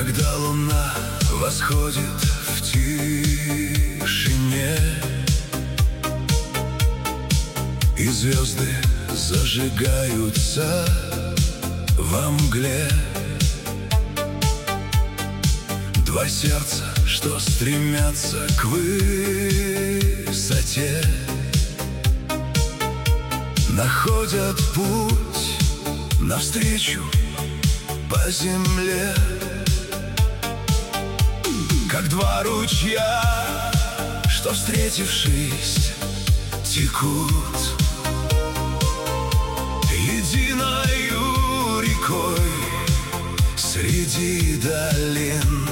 Когда луна восходит в тишине и звезды зажигаются во мгле, два сердца, что стремятся к высоте, находят путь навстречу по земле. Как два ручья, что, встретившись, текут единою рекой среди долин.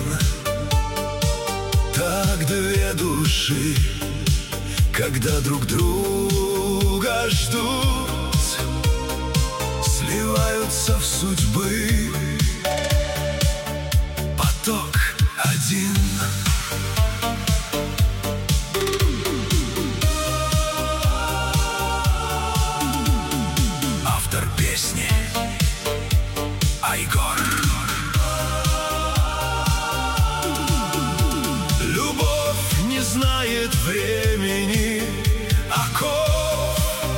Так две души, когда друг друга ждут, сливаются в судьбы. Поток один. Автор песни Айгор. Любовь не знает времени, оков.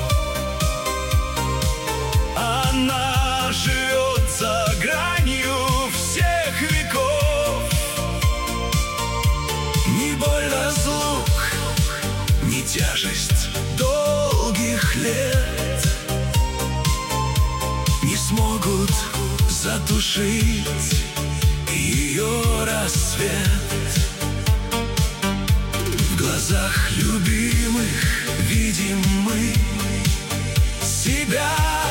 Она живет за гранью всех веков. Ни боль разлук, ни тяжесть долгих лет не смогут задушить ее рассвет. В глазах любимых видим мы себя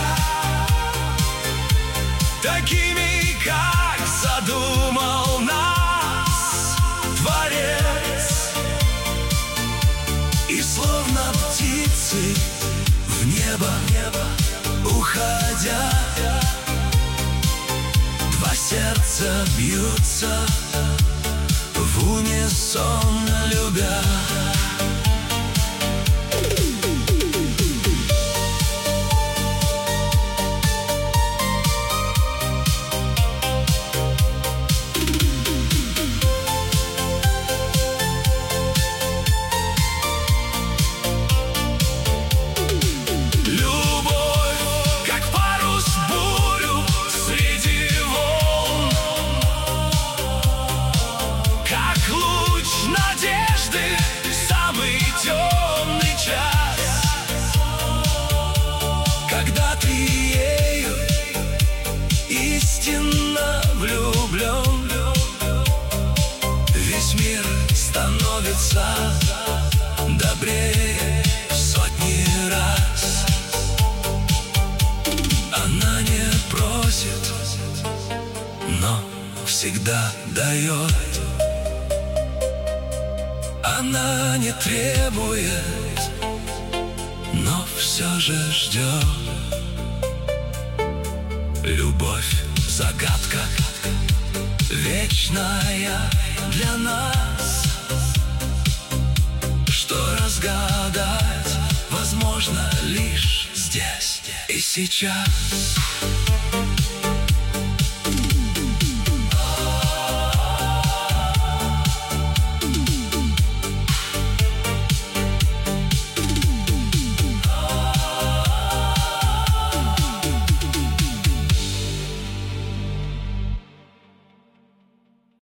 такими, как задумал нас Творец. И словно птицы в небо уходя, два сердца бьются в унисон, любя. Когда ты ею истинно влюблен, весь мир становится добрее в сотни раз. Она не просит, но всегда дает. Она не требует, но все же ждет. Любовь — загадка вечная для нас, что разгадать возможно лишь здесь и сейчас.